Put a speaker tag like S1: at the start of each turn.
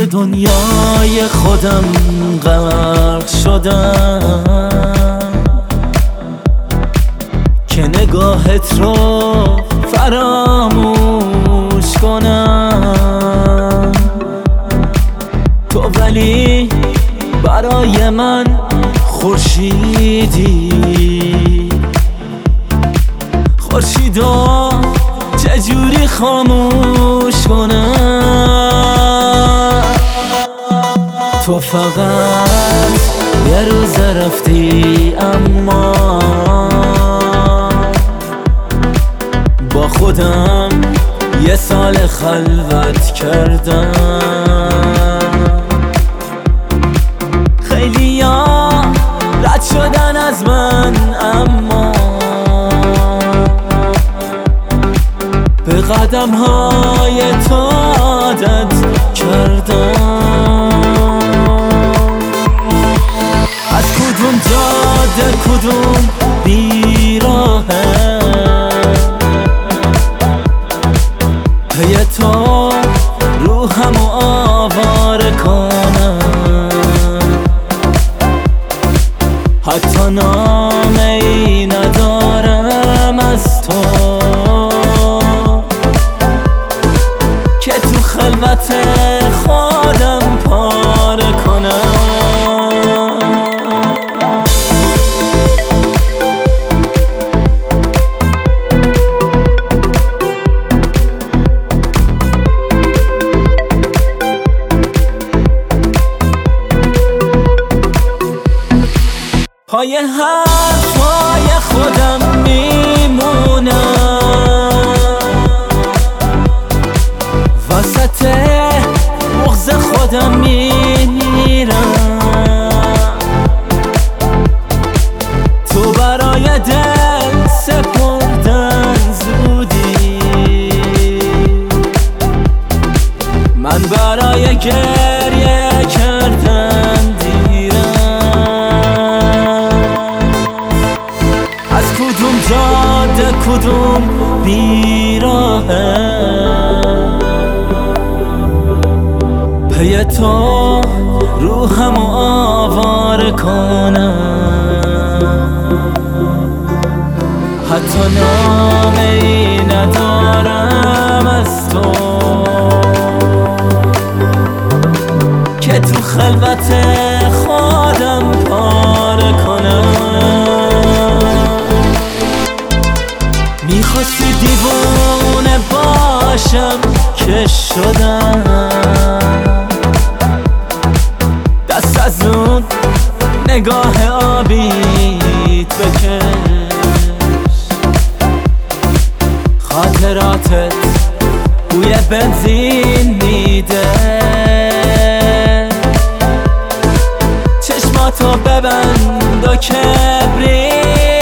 S1: دنیای خودم غرق شدم که نگاهت رو فراموش کنم. تو ولی برای من خورشیدی، خورشیدا چجوری خاموش کنم؟ تو فقط یه روز رفتی اما با خودم یه سال خلوت کردم. خیلیا رد شدن از من اما به قدم‌های تو عادت کردم. از کدوم جاده کدوم بیراهه پی تو روحمو آواره کنم. حتی نامه ای ندارم از تو که تو خلوت خودم پاره کنم. پای حرفای خودم میمونم، وسط بغض خودم میمیرم. تو برای دل سپردن زودی، من برای گریه کردن جاده کدوم بیراهه پی تو روحمو آواره کنم. حتی نامه ای ندارم از تو که تو خلوت خودم پاره کنم. میخواستی دیوونه باشم که شدم، دست از اون نگاه آبیت بکش. خاطراتت بوی بنزین میده، چشماتو ببند و کبریت